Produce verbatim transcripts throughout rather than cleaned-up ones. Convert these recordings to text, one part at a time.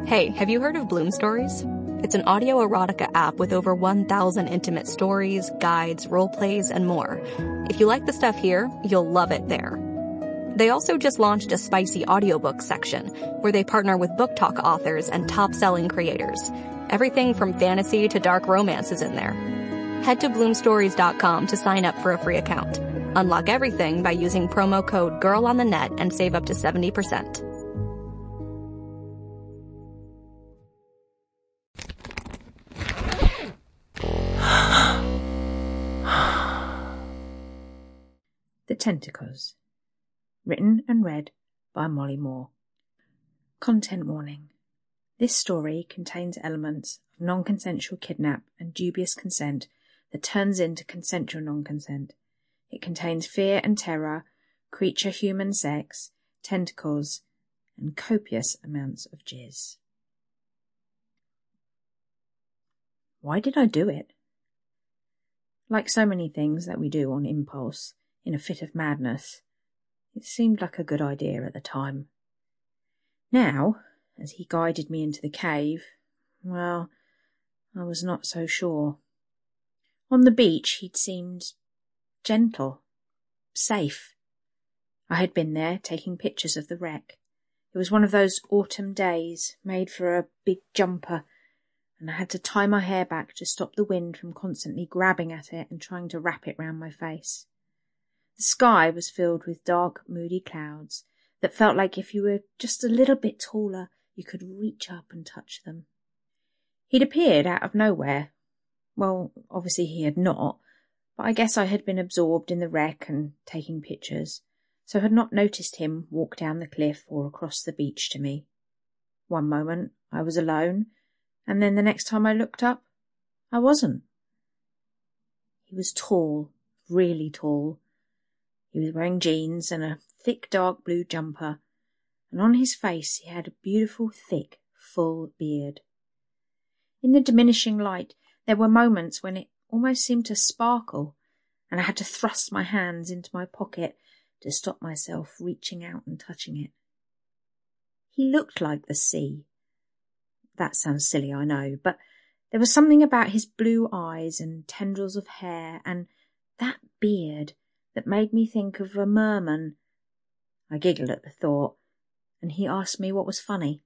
Hey, have you heard of Bloom Stories? It's an audio erotica app with over one thousand intimate stories, guides, role plays, and more. If you like the stuff here, you'll love it there. They also just launched a spicy audiobook section where they partner with book talk authors and top-selling creators. Everything from fantasy to dark romance is in there. Head to bloom stories dot com to sign up for a free account. Unlock everything by using promo code GIRLONTHENET and save up to seventy percent. The Tentacles. Written and read by Molly Moore. Content warning. This story contains elements of non-consensual kidnap and dubious consent that turns into consensual non-consent. It contains fear and terror, creature human sex, tentacles, and copious amounts of jizz. Why did I do it? Like so many things that we do on impulse, in a fit of madness, it seemed like a good idea at the time. Now, as he guided me into the cave, well, I was not so sure. On the beach he'd seemed gentle, safe. I had been there taking pictures of the wreck. It was one of those autumn days made for a big jumper, and I had to tie my hair back to stop the wind from constantly grabbing at it and trying to wrap it round my face. The sky was filled with dark, moody clouds that felt like if you were just a little bit taller, you could reach up and touch them. He'd appeared out of nowhere. Well, obviously he had not, but I guess I had been absorbed in the wreck and taking pictures, so had not noticed him walk down the cliff or across the beach to me. One moment I was alone, and then the next time I looked up, I wasn't. He was tall, really tall. He was wearing jeans and a thick dark blue jumper, and on his face he had a beautiful, thick, full beard. In the diminishing light, there were moments when it almost seemed to sparkle, and I had to thrust my hands into my pocket to stop myself reaching out and touching it. He looked like the sea. That sounds silly, I know, but there was something about his blue eyes and tendrils of hair and that beard that made me think of a merman. I giggled at the thought, and he asked me what was funny.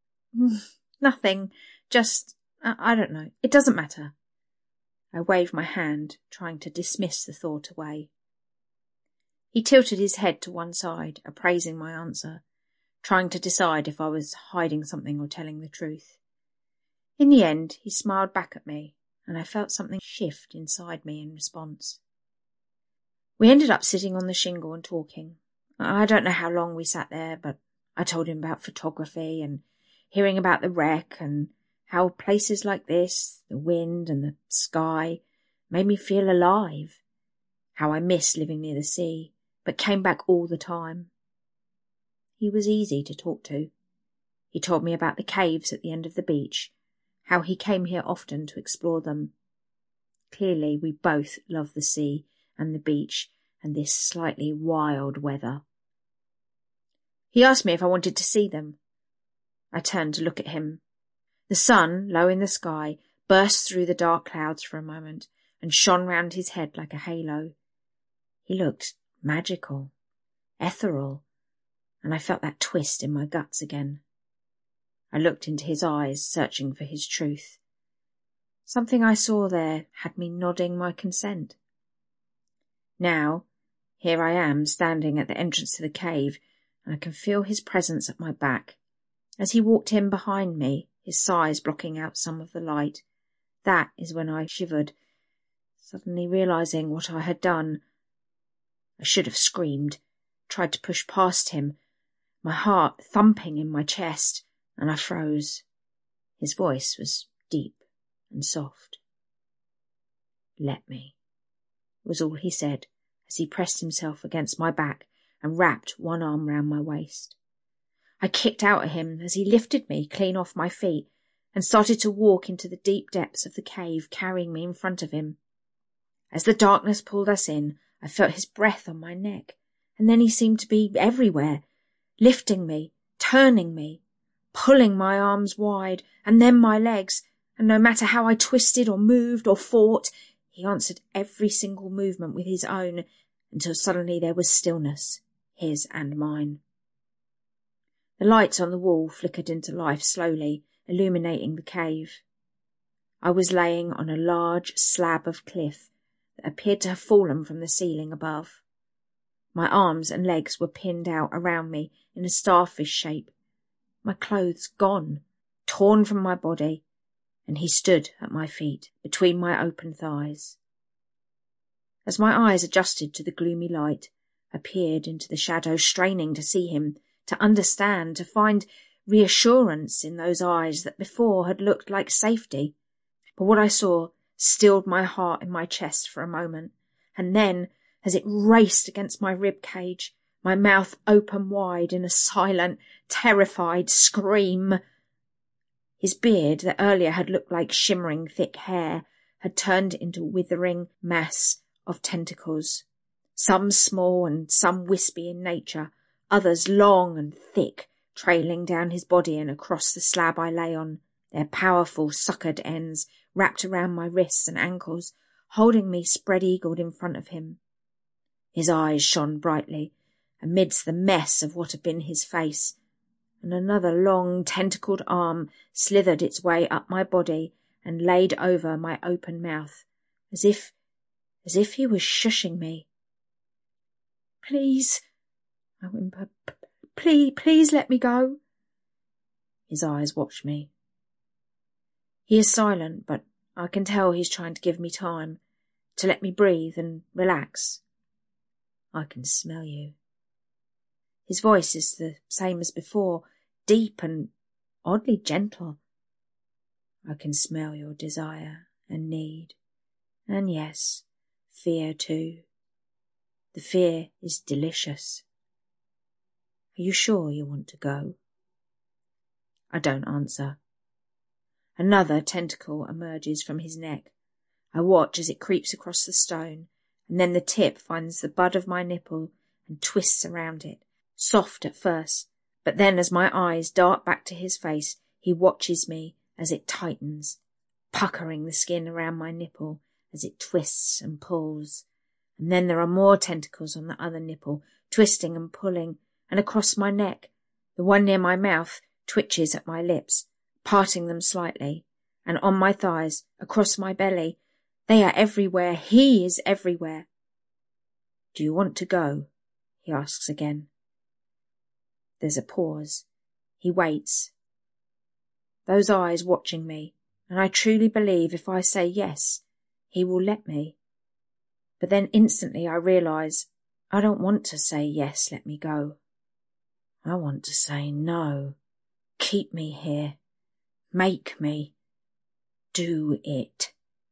Nothing, just, I don't know, it doesn't matter. I waved my hand, trying to dismiss the thought away. He tilted his head to one side, appraising my answer, trying to decide if I was hiding something or telling the truth. In the end, he smiled back at me, and I felt something shift inside me in response. We ended up sitting on the shingle and talking. I don't know how long we sat there, but I told him about photography and hearing about the wreck and how places like this, the wind and the sky, made me feel alive. How I missed living near the sea, but came back all the time. He was easy to talk to. He told me about the caves at the end of the beach, how he came here often to explore them. Clearly, we both love the sea and the beach and this slightly wild weather. He asked me if I wanted to see them. I turned to look at him. The sun, low in the sky, burst through the dark clouds for a moment and shone round his head like a halo. He looked magical, ethereal, and I felt that twist in my guts again. I looked into his eyes, searching for his truth. Something I saw there had me nodding my consent. Now, here I am, standing at the entrance to the cave, and I can feel his presence at my back. As he walked in behind me, his size blocking out some of the light, that is when I shivered, suddenly realizing what I had done. I should have screamed, tried to push past him, my heart thumping in my chest, and I froze. His voice was deep and soft. "Let me," was all he said as he pressed himself against my back and wrapped one arm round my waist. I kicked out at him as he lifted me clean off my feet and started to walk into the deep depths of the cave, carrying me in front of him. As the darkness pulled us in, I felt his breath on my neck, and then he seemed to be everywhere, lifting me, turning me, pulling my arms wide and then my legs, and no matter how I twisted or moved or fought, he answered every single movement with his own until suddenly there was stillness, his and mine. The lights on the wall flickered into life slowly, illuminating the cave. I was laying on a large slab of cliff that appeared to have fallen from the ceiling above. My arms and legs were pinned out around me in a starfish shape, my clothes gone, torn from my body, and he stood at my feet, between my open thighs. As my eyes adjusted to the gloomy light, I peered into the shadows, straining to see him, to understand, to find reassurance in those eyes that before had looked like safety. But what I saw stilled my heart in my chest for a moment, and then, as it raced against my rib cage, my mouth open wide in a silent, terrified scream. His beard, that earlier had looked like shimmering thick hair, had turned into a withering mass of tentacles, some small and some wispy in nature, others long and thick, trailing down his body and across the slab I lay on, their powerful suckered ends wrapped around my wrists and ankles, holding me spread-eagled in front of him. His eyes shone brightly amidst the mess of what had been his face, and another long tentacled arm slithered its way up my body and laid over my open mouth, as if, as if he was shushing me. "Please," I whimpered, "please, please let me go." His eyes watched me. He is silent, but I can tell he's trying to give me time, to let me breathe and relax. "I can smell you." His voice is the same as before, deep and oddly gentle. "I can smell your desire and need, and yes, fear too. The fear is delicious. Are you sure you want to go?" I don't answer. Another tentacle emerges from his neck. I watch as it creeps across the stone, and then the tip finds the bud of my nipple and twists around it, soft at first, but then as my eyes dart back to his face, he watches me as it tightens, puckering the skin around my nipple as it twists and pulls. And then there are more tentacles on the other nipple, twisting and pulling, and across my neck. The one near my mouth twitches at my lips, parting them slightly, and on my thighs, across my belly. They are everywhere. He is everywhere. "Do you want to go?" he asks again. There's a pause. He waits. Those eyes watching me, and I truly believe if I say yes, he will let me. But then instantly I realise I don't want to say yes, let me go. I want to say no. Keep me here. Make me. Do it.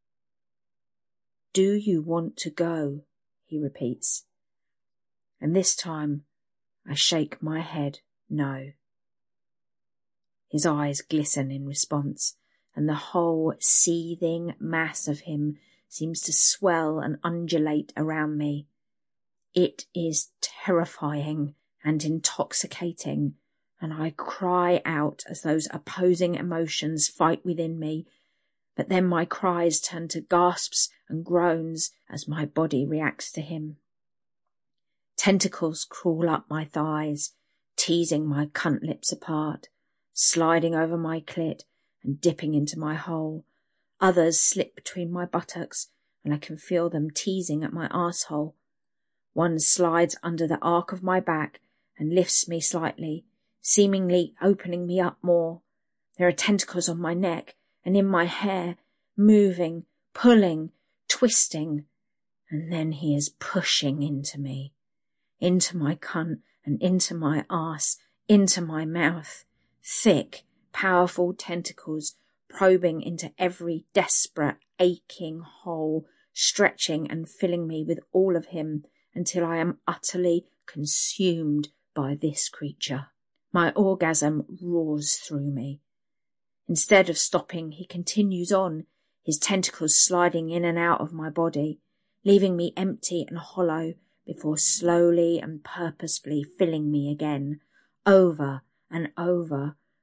"Do you want to go?" he repeats. And this time I shake my head no. His eyes glisten in response, and the whole seething mass of him seems to swell and undulate around me. It is terrifying and intoxicating, and I cry out as those opposing emotions fight within me, but then my cries turn to gasps and groans as my body reacts to him. Tentacles crawl up my thighs, teasing my cunt lips apart, sliding over my clit and dipping into my hole. Others slip between my buttocks, and I can feel them teasing at my arsehole. One slides under the arc of my back and lifts me slightly, seemingly opening me up more. There are tentacles on my neck and in my hair, moving, pulling, twisting, and then he is pushing into me, into my cunt and into my arse, into my mouth. Thick, powerful tentacles probing into every desperate, aching hole, stretching and filling me with all of him until I am utterly consumed by this creature. My orgasm roars through me. Instead of stopping, he continues on, his tentacles sliding in and out of my body, leaving me empty and hollow before slowly and purposefully filling me again, over and over,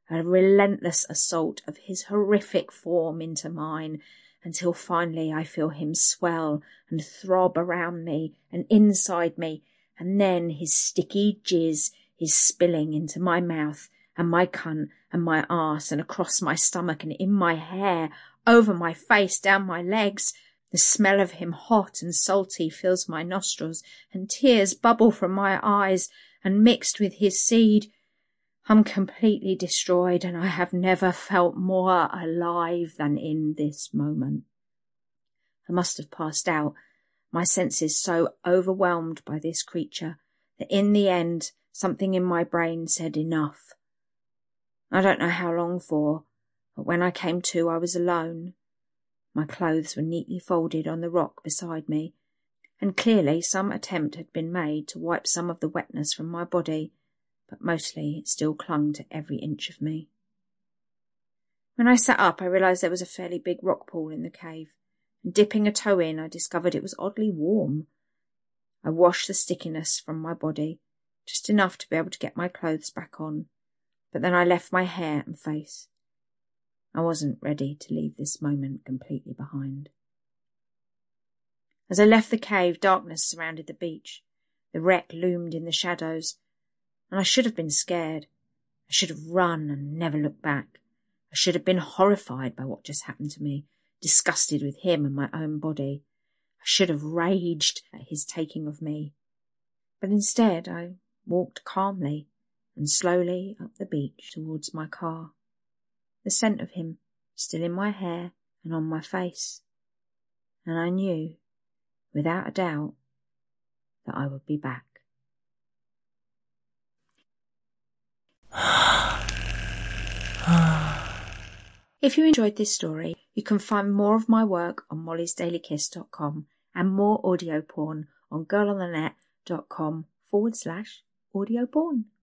a relentless assault of his horrific form into mine, until finally I feel him swell and throb around me and inside me, and then his sticky jizz is spilling into my mouth and my cunt and my arse and across my stomach and in my hair, over my face, down my legs. The smell of him hot and salty fills my nostrils, and tears bubble from my eyes, and mixed with his seed, I'm completely destroyed, and I have never felt more alive than in this moment. I must have passed out, my senses so overwhelmed by this creature that in the end something in my brain said enough. I don't know how long for, but when I came to I was alone. My clothes were neatly folded on the rock beside me, and clearly some attempt had been made to wipe some of the wetness from my body, but mostly it still clung to every inch of me. When I sat up, I realised there was a fairly big rock pool in the cave, and dipping a toe in, I discovered it was oddly warm. I washed the stickiness from my body, just enough to be able to get my clothes back on, but then I left my hair and face. I wasn't ready to leave this moment completely behind. As I left the cave, darkness surrounded the beach. The wreck loomed in the shadows, and I should have been scared. I should have run and never looked back. I should have been horrified by what just happened to me, disgusted with him and my own body. I should have raged at his taking of me. But instead I walked calmly and slowly up the beach towards my car, the scent of him still in my hair and on my face. And I knew, without a doubt, that I would be back. If you enjoyed this story, you can find more of my work on mollys daily kiss dot com and more audio porn on girlonthenet dot com forward slash audio porn.